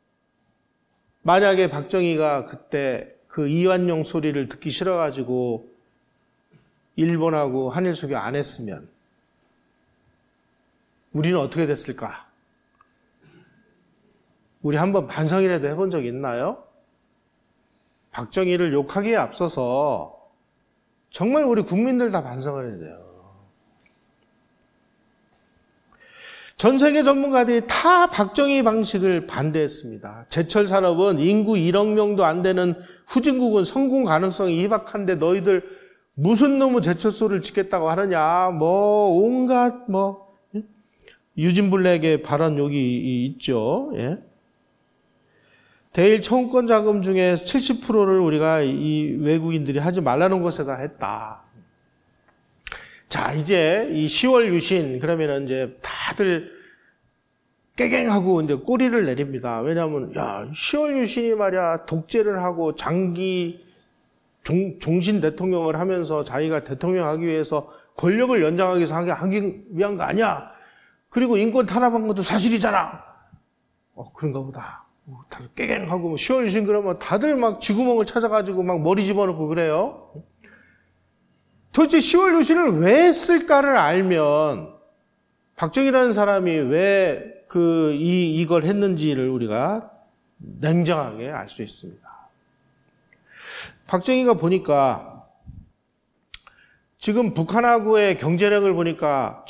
만약에 박정희가 그때 그 이완용 소리를 듣기 싫어가지고 일본하고 한일 수교 안 했으면 우리는 어떻게 됐을까? 우리 한번 반성이라도 해본 적 있나요? 박정희를 욕하기에 앞서서 정말 우리 국민들 다 반성을 해야 돼요. 전 세계 전문가들이 다 박정희 방식을 반대했습니다. 제철 산업은 인구 1억 명도 안 되는 후진국은 성공 가능성이 희박한데 너희들 무슨 놈의 제철소를 짓겠다고 하느냐. 온갖 유진 블랙의 발언 여기 있죠. 예. 대일 청구권 자금 중에 70%를 우리가 이 외국인들이 하지 말라는 곳에다 했다. 자, 이제 이 10월 유신, 그러면은 이제 다들 깨갱하고 이제 꼬리를 내립니다. 왜냐하면, 야, 10월 유신이 말이야, 독재를 하고 장기 종신 대통령을 하면서 자기가 대통령 하기 위해서 권력을 연장하기 위해서 하기 위한 거 아니야. 그리고 인권 탄압한 것도 사실이잖아. 그런가 보다. 다들 깨갱하고, 10월 유신 그러면 다들 막 쥐구멍을 찾아가지고 막 머리 집어넣고 그래요. 도대체 10월 유신을 왜 했을까를 알면, 박정희라는 사람이 왜 이걸 했는지를 우리가 냉정하게 알 수 있습니다. 박정희가 보니까 지금 북한하고의 경제력을 보니까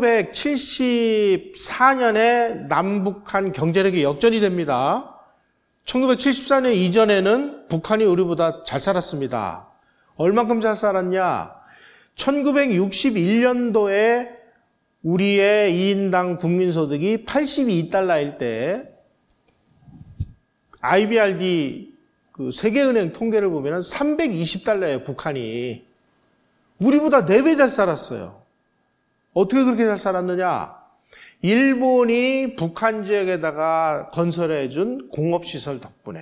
1974년에 남북한 경제력이 역전이 됩니다. 1974년 이전에는 북한이 우리보다 잘 살았습니다. 얼만큼 잘 살았냐? 1961년도에 우리의 2인당 국민소득이 82달러일 때 IBRD 세계은행 통계를 보면 320달러예요, 북한이. 우리보다 4배 잘 살았어요. 어떻게 그렇게 잘 살았느냐? 일본이 북한 지역에다가 건설해준 공업시설 덕분에.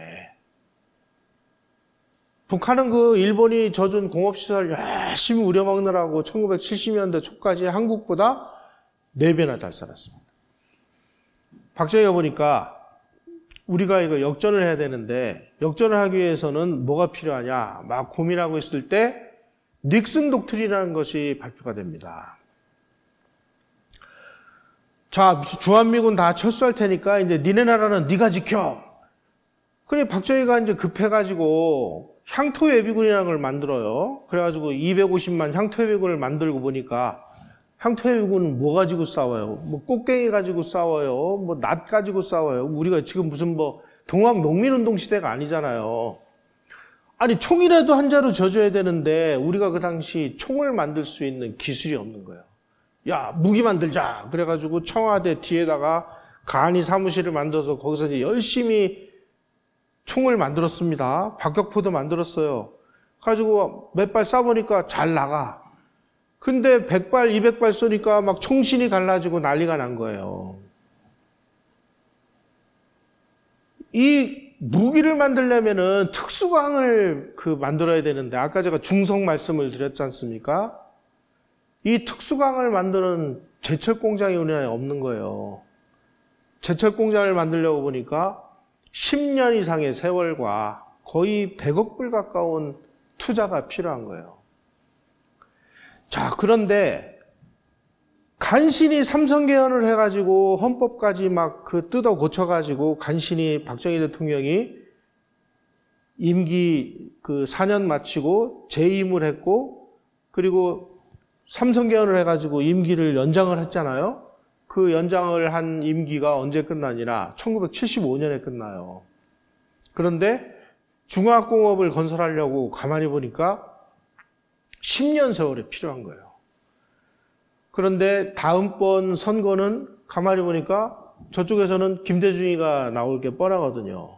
북한은 일본이 져준 공업시설 열심히 우려먹느라고 1970년대 초까지 한국보다 4배나 잘 살았습니다. 박정희가 보니까 우리가 이거 역전을 해야 되는데 역전을 하기 위해서는 뭐가 필요하냐 막 고민하고 있을 때 닉슨 독트린이라는 것이 발표가 됩니다. 자, 주한미군 다 철수할 테니까 이제 니네 나라는 네가 지켜. 그래 박정희가 이제 급해가지고 향토예비군이라는 걸 만들어요. 그래가지고 250만 향토예비군을 만들고 보니까 향토예비군은 뭐 가지고 싸워요? 뭐 꽃갱이 가지고 싸워요? 뭐 낫 가지고 싸워요? 우리가 지금 무슨 동학 농민운동 시대가 아니잖아요. 아니 총이라도 한 자루 져줘야 되는데 우리가 그 당시 총을 만들 수 있는 기술이 없는 거예요. 야 무기 만들자. 그래가지고 청와대 뒤에다가 간이 사무실을 만들어서 거기서 이제 열심히 총을 만들었습니다. 박격포도 만들었어요. 가지고 몇 발 쏴보니까 잘 나가. 근데 100발, 200발 쏘니까 막 총신이 갈라지고 난리가 난 거예요. 이 무기를 만들려면은 특수광을 만들어야 되는데, 아까 제가 중성 말씀을 드렸지 않습니까? 이 특수광을 만드는 제철 공장이 우리나라에 없는 거예요. 제철 공장을 만들려고 보니까 10년 이상의 세월과 거의 100억 불 가까운 투자가 필요한 거예요. 자, 그런데 간신히 삼성 개헌을 해가지고 헌법까지 막 뜯어 고쳐가지고 간신히 박정희 대통령이 임기 4년 마치고 재임을 했고 그리고 삼성 개헌을 해가지고 임기를 연장을 했잖아요. 그 연장을 한 임기가 언제 끝나니라 1975년에 끝나요. 그런데 중화공업을 건설하려고 가만히 보니까 10년 세월이 필요한 거예요. 그런데 다음번 선거는 가만히 보니까 저쪽에서는 김대중이가 나올 게 뻔하거든요.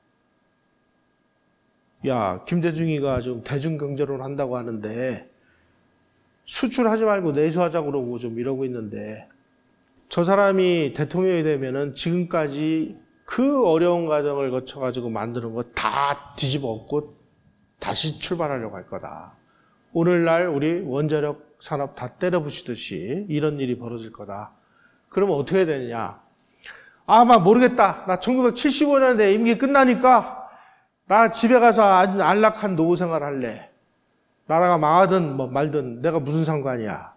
야, 김대중이가 좀 대중경제론 한다고 하는데 수출하지 말고 내수하자고 그러고 좀 이러고 있는데 저 사람이 대통령이 되면은 지금까지 그 어려운 과정을 거쳐가지고 만드는 거 다 뒤집어 엎고 다시 출발하려고 할 거다. 오늘날 우리 원자력 산업 다 때려 부시듯이 이런 일이 벌어질 거다. 그러면 어떻게 되느냐? 막 모르겠다. 나 1975년에 내 임기 끝나니까 나 집에 가서 안락한 노후 생활 할래. 나라가 망하든 말든 내가 무슨 상관이야.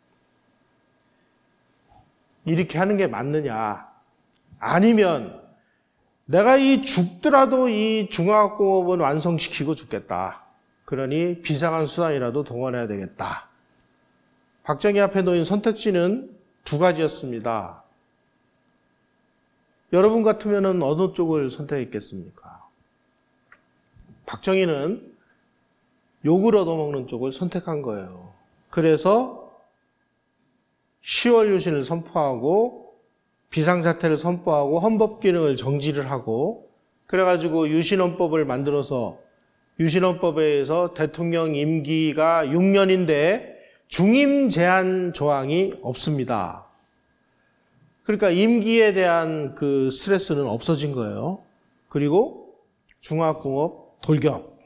이렇게 하는 게 맞느냐? 아니면 내가 죽더라도 이 중화학공업은 완성시키고 죽겠다. 그러니 비상한 수단이라도 동원해야 되겠다. 박정희 앞에 놓인 선택지는 두 가지였습니다. 여러분 같으면 어느 쪽을 선택했겠습니까? 박정희는 욕을 얻어먹는 쪽을 선택한 거예요. 그래서 10월 유신을 선포하고 비상사태를 선포하고 헌법 기능을 정지를 하고 그래가지고 유신헌법을 만들어서 유신헌법에 의해서 대통령 임기가 6년인데 중임 제한 조항이 없습니다. 그러니까 임기에 대한 그 스트레스는 없어진 거예요. 그리고 중화학공업 돌격.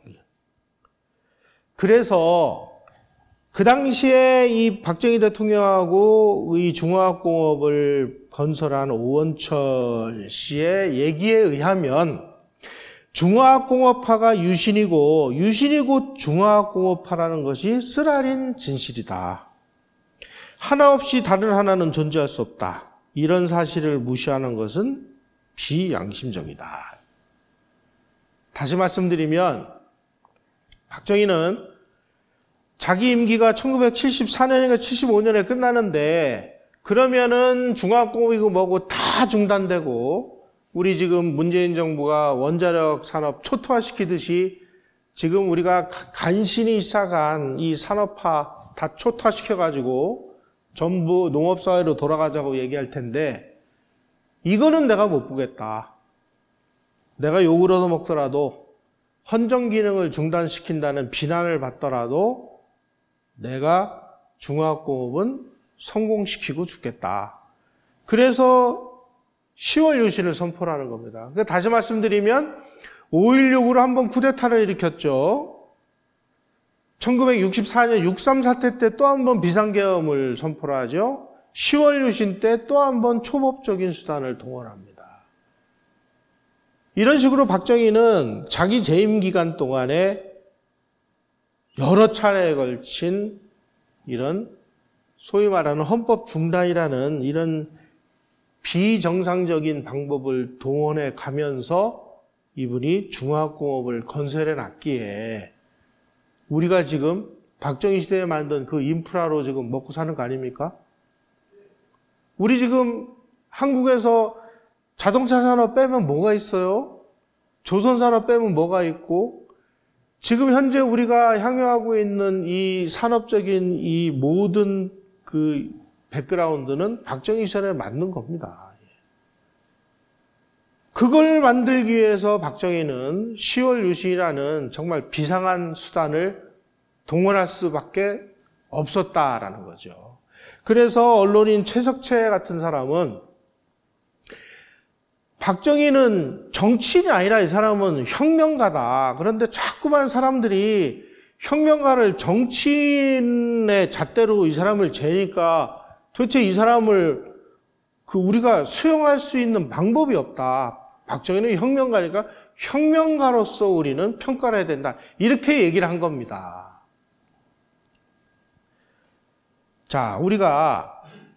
그래서 그 당시에 이 박정희 대통령하고 이 중화학공업을 건설한 오원철 씨의 얘기에 의하면 중화학공업파가 유신이고 유신이 곧 중화학공업파라는 것이 쓰라린 진실이다. 하나 없이 다른 하나는 존재할 수 없다. 이런 사실을 무시하는 것은 비양심적이다. 다시 말씀드리면 박정희는 자기 임기가 1974년인가 75년에 끝나는데 그러면은 중화학공업이고 뭐고 다 중단되고 우리 지금 문재인 정부가 원자력 산업 초토화시키듯이 지금 우리가 간신히 시작한 이 산업화 다 초토화시켜가지고 전부 농업사회로 돌아가자고 얘기할 텐데 이거는 내가 못 보겠다. 내가 욕을 얻어먹더라도 헌정 기능을 중단시킨다는 비난을 받더라도 내가 중화학공업은 성공시키고 죽겠다. 그래서 10월 유신을 선포하는 겁니다. 다시 말씀드리면 5.16으로 한번 쿠데타를 일으켰죠. 1964년 6.3 사태 때 또 한번 비상계엄을 선포를 하죠. 10월 유신 때 또 한번 초법적인 수단을 동원합니다. 이런 식으로 박정희는 자기 재임 기간 동안에 여러 차례에 걸친 이런 소위 말하는 헌법 중단이라는 이런 비정상적인 방법을 동원해 가면서 이분이 중화학공업을 건설해 놨기에 우리가 지금 박정희 시대에 만든 그 인프라로 지금 먹고 사는 거 아닙니까? 우리 지금 한국에서 자동차 산업 빼면 뭐가 있어요? 조선 산업 빼면 뭐가 있고 지금 현재 우리가 향유하고 있는 이 산업적인 이 모든 그 백그라운드는 박정희 시절에 만든 겁니다. 그걸 만들기 위해서 박정희는 10월 유신이라는 정말 비상한 수단을 동원할 수밖에 없었다라는 거죠. 그래서 언론인 최석채 같은 사람은 박정희는 정치인이 아니라 이 사람은 혁명가다. 그런데 자꾸만 사람들이 혁명가를 정치인의 잣대로 이 사람을 재니까 도대체 이 사람을 우리가 수용할 수 있는 방법이 없다. 박정희는 혁명가니까 혁명가로서 우리는 평가를 해야 된다. 이렇게 얘기를 한 겁니다. 자, 우리가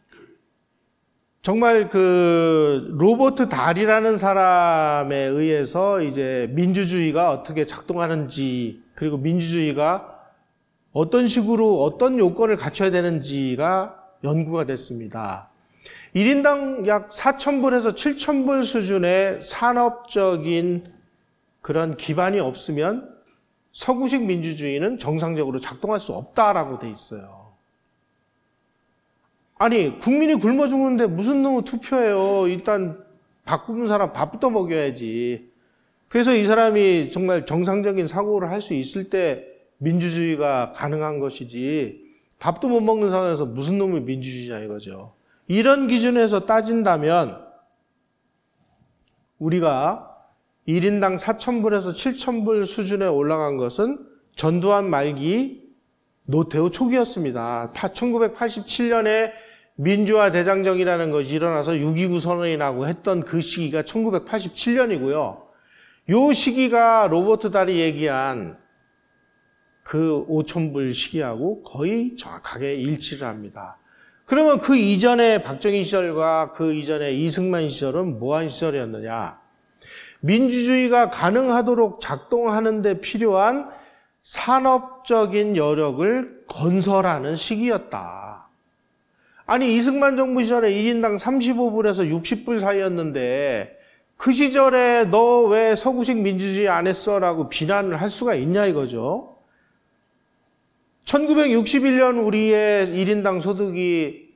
정말 로버트 달이라는 사람에 의해서 이제 민주주의가 어떻게 작동하는지, 그리고 민주주의가 어떤 식으로 어떤 요건을 갖춰야 되는지가 연구가 됐습니다. 1인당 약 4,000불에서 7,000불 수준의 산업적인 그런 기반이 없으면 서구식 민주주의는 정상적으로 작동할 수 없다라고 돼 있어요. 아니, 국민이 굶어 죽는데 무슨 놈의 투표예요. 일단 밥 굶는 사람 밥부터 먹여야지. 그래서 이 사람이 정말 정상적인 사고를 할 수 있을 때 민주주의가 가능한 것이지 밥도 못 먹는 상황에서 무슨 놈의 민주주의냐 이거죠. 이런 기준에서 따진다면 우리가 1인당 4,000불에서 7,000불 수준에 올라간 것은 전두환 말기 노태우 초기였습니다. 1987년에 민주화 대장정이라는 것이 일어나서 6.29 선언이 나고 했던 그 시기가 1987년이고요. 요 시기가 로버트 달이 얘기한 그 5,000불 시기하고 거의 정확하게 일치를 합니다. 그러면 그 이전에 박정희 시절과 그 이전에 이승만 시절은 뭐한 시절이었느냐? 민주주의가 가능하도록 작동하는 데 필요한 산업적인 여력을 건설하는 시기였다. 아니, 이승만 정부 시절에 1인당 35불에서 60불 사이였는데 그 시절에 너 왜 서구식 민주주의 안 했어? 라고 비난을 할 수가 있냐 이거죠. 1961년 우리의 1인당 소득이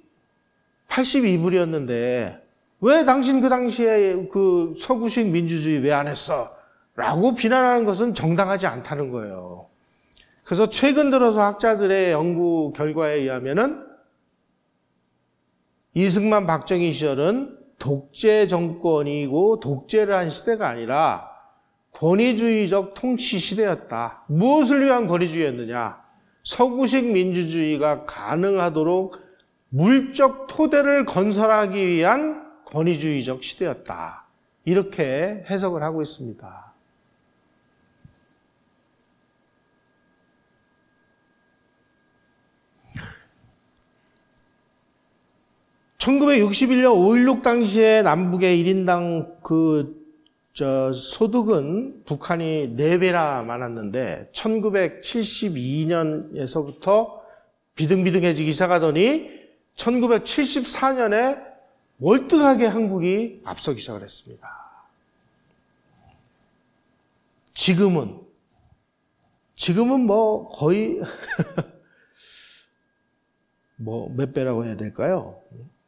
82불이었는데 왜 당신 그 당시에 그 서구식 민주주의 왜 안 했어? 라고 비난하는 것은 정당하지 않다는 거예요. 그래서 최근 들어서 학자들의 연구 결과에 의하면은 이승만 박정희 시절은 독재 정권이고 독재를 한 시대가 아니라 권위주의적 통치 시대였다. 무엇을 위한 권위주의였느냐? 서구식 민주주의가 가능하도록 물적 토대를 건설하기 위한 권위주의적 시대였다. 이렇게 해석을 하고 있습니다. 1961년 5.16 당시에 남북의 1인당 소득은 북한이 4배나 많았는데 1972년에서부터 비등비등해지기 시작하더니 1974년에 월등하게 한국이 앞서기 시작을 했습니다. 지금은 뭐 거의 뭐 몇 배라고 해야 될까요?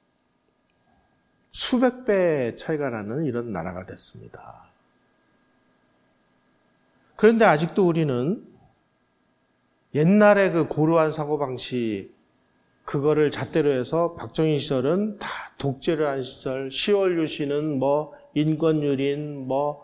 수백 배 차이가 나는 이런 나라가 됐습니다. 그런데 아직도 우리는 옛날의 그 고루한 사고방식, 그거를 잣대로 해서 박정희 시절은 다 독재를 한 시절, 10월 유신은 뭐 인권유린,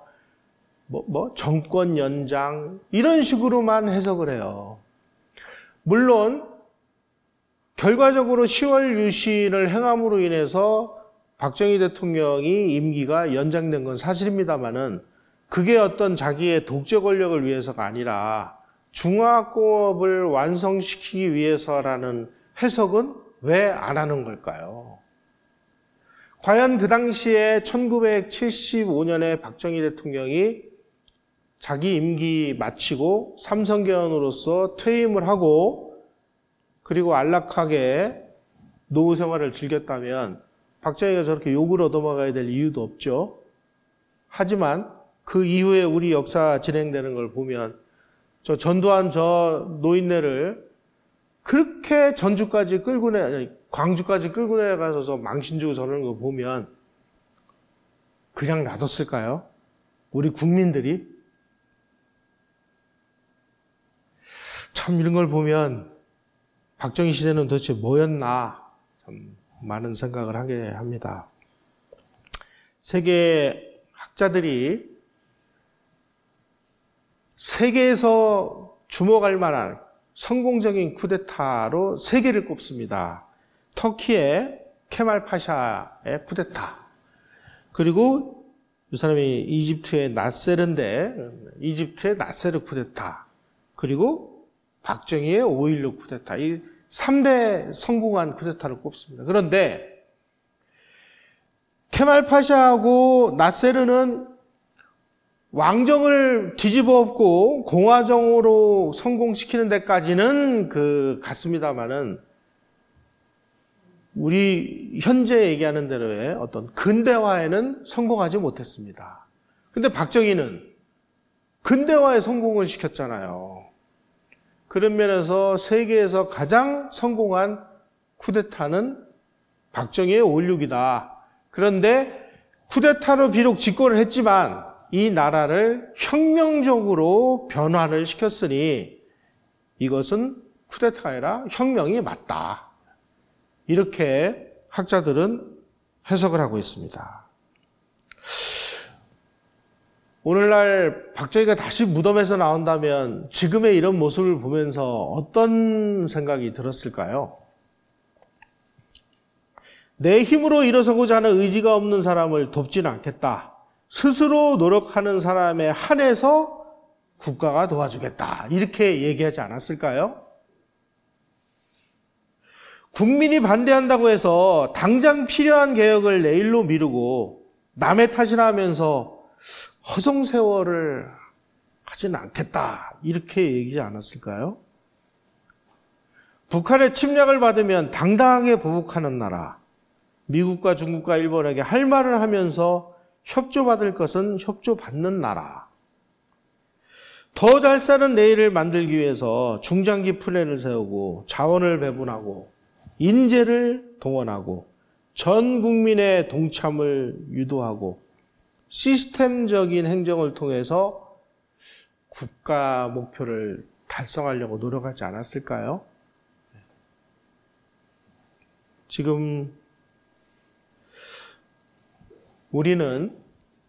정권 연장, 이런 식으로만 해석을 해요. 물론, 결과적으로 10월 유신을 행함으로 인해서 박정희 대통령이 임기가 연장된 건 사실입니다만은 그게 어떤 자기의 독재 권력을 위해서가 아니라 중화공업을 완성시키기 위해서라는 해석은 왜 안 하는 걸까요? 과연 그 당시에 1975년에 박정희 대통령이 자기 임기 마치고 삼성개헌으로서 퇴임을 하고 그리고 안락하게 노후 생활을 즐겼다면 박정희가 저렇게 욕을 얻어먹어야 될 이유도 없죠. 하지만 그 이후에 우리 역사 진행되는 걸 보면 저 전두환 저 노인네를 그렇게 광주까지 끌고 내가서 망신 주고 저러는 거 보면 그냥 놔뒀을까요? 우리 국민들이? 참 이런 걸 보면 박정희 시대는 도대체 뭐였나 참 많은 생각을 하게 합니다. 세계 학자들이 세계에서 주목할 만한 성공적인 쿠데타로 3개를 꼽습니다. 터키의 케말 파샤의 쿠데타, 그리고 이 사람이 이집트의 나세르인데 이집트의 나세르 쿠데타, 그리고 박정희의 5.16 쿠데타, 이 3대 성공한 쿠데타를 꼽습니다. 그런데 케말 파샤하고 나세르는 왕정을 뒤집어 엎고 공화정으로 성공시키는 데까지는 갔습니다만은 우리 현재 얘기하는 대로의 어떤 근대화에는 성공하지 못했습니다. 그런데 박정희는 근대화에 성공을 시켰잖아요. 그런 면에서 세계에서 가장 성공한 쿠데타는 박정희의 5.16이다. 그런데 쿠데타로 비록 집권을 했지만 이 나라를 혁명적으로 변화를 시켰으니 이것은 쿠데타가 아니라 혁명이 맞다. 이렇게 학자들은 해석을 하고 있습니다. 오늘날 박정희가 다시 무덤에서 나온다면 지금의 이런 모습을 보면서 어떤 생각이 들었을까요? 내 힘으로 일어서고자 하는 의지가 없는 사람을 돕지는 않겠다. 스스로 노력하는 사람에 한해서 국가가 도와주겠다. 이렇게 얘기하지 않았을까요? 국민이 반대한다고 해서 당장 필요한 개혁을 내일로 미루고 남의 탓이나 하면서 허송세월을 하지는 않겠다. 이렇게 얘기하지 않았을까요? 북한의 침략을 받으면 당당하게 보복하는 나라, 미국과 중국과 일본에게 할 말을 하면서 협조받을 것은 협조받는 나라. 더 잘 사는 내일을 만들기 위해서 중장기 플랜을 세우고 자원을 배분하고 인재를 동원하고 전 국민의 동참을 유도하고 시스템적인 행정을 통해서 국가 목표를 달성하려고 노력하지 않았을까요? 지금 우리는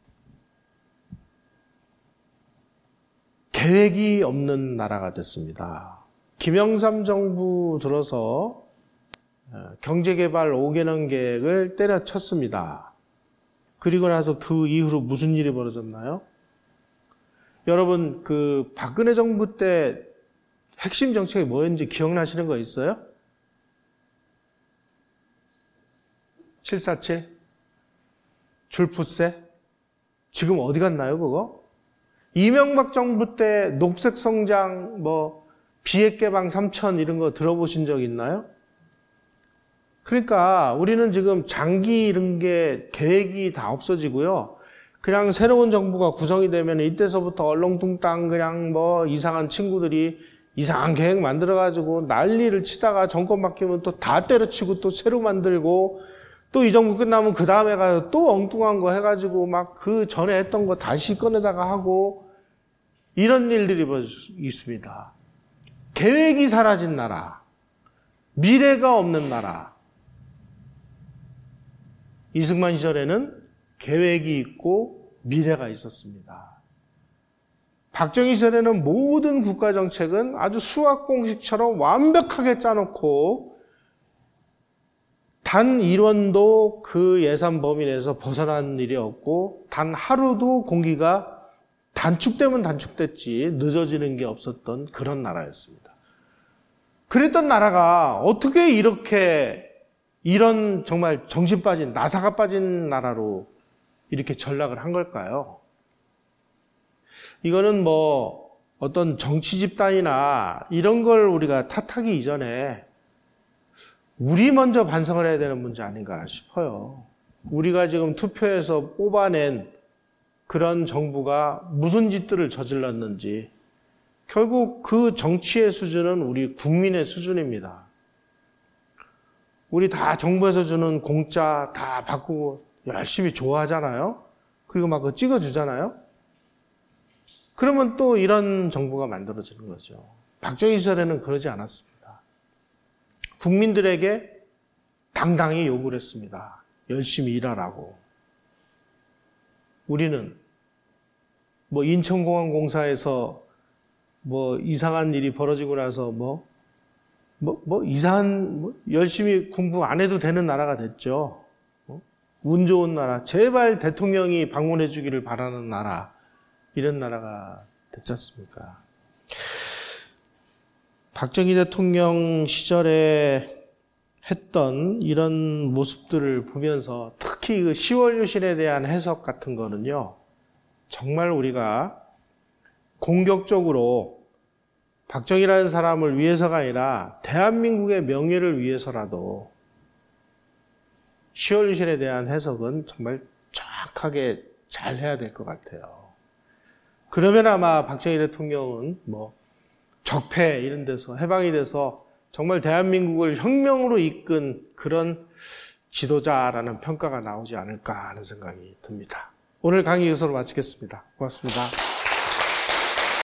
계획이 없는 나라가 됐습니다. 김영삼 정부 들어서 경제개발 5개년 계획을 때려쳤습니다. 그리고 나서 그 이후로 무슨 일이 벌어졌나요? 여러분, 그 박근혜 정부 때 핵심 정책이 뭐였는지 기억나시는 거 있어요? 747? 줄푸세? 지금 어디 갔나요, 그거? 이명박 정부 때 녹색 성장, 비핵 개방 3천 이런 거 들어보신 적 있나요? 그러니까 우리는 지금 장기 이런 게 계획이 다 없어지고요. 그냥 새로운 정부가 구성이 되면 이때서부터 얼렁뚱땅 그냥 이상한 친구들이 이상한 계획 만들어가지고 난리를 치다가 정권 바뀌면 또 다 때려치고 또 새로 만들고 또 이 정부 끝나면 그 다음에 가서 또 엉뚱한 거 해가지고 막 그 전에 했던 거 다시 꺼내다가 하고 이런 일들이 있습니다. 계획이 사라진 나라, 미래가 없는 나라. 이승만 시절에는 계획이 있고 미래가 있었습니다. 박정희 시절에는 모든 국가 정책은 아주 수학 공식처럼 완벽하게 짜놓고 단 1원도 그 예산 범위 내에서 벗어난 일이 없고 단 하루도 공기가 단축되면 단축됐지 늦어지는 게 없었던 그런 나라였습니다. 그랬던 나라가 어떻게 이런 정말 정신 빠진, 나사가 빠진 나라로 이렇게 전락을 한 걸까요? 이거는 어떤 정치 집단이나 이런 걸 우리가 탓하기 이전에 우리 먼저 반성을 해야 되는 문제 아닌가 싶어요. 우리가 지금 투표해서 뽑아낸 그런 정부가 무슨 짓들을 저질렀는지 결국 그 정치의 수준은 우리 국민의 수준입니다. 우리 다 정부에서 주는 공짜 다 받고 열심히 좋아하잖아요. 그리고 막 그거 찍어주잖아요. 그러면 또 이런 정부가 만들어지는 거죠. 박정희 시절에는 그러지 않았습니다. 국민들에게 당당히 요구를 했습니다. 열심히 일하라고. 우리는 인천공항공사에서 이상한 일이 벌어지고 나서 열심히 공부 안 해도 되는 나라가 됐죠. 운 좋은 나라, 제발 대통령이 방문해 주기를 바라는 나라, 이런 나라가 됐지 않습니까? 박정희 대통령 시절에 했던 이런 모습들을 보면서 특히 그 10월 유신에 대한 해석 같은 거는요, 정말 우리가 공격적으로 박정희라는 사람을 위해서가 아니라 대한민국의 명예를 위해서라도 10월 유신에 대한 해석은 정말 정확하게 잘 해야 될 것 같아요. 그러면 아마 박정희 대통령은 적폐 이런 데서 해방이 돼서 정말 대한민국을 혁명으로 이끈 그런 지도자라는 평가가 나오지 않을까 하는 생각이 듭니다. 오늘 강의 여기서 마치겠습니다. 고맙습니다.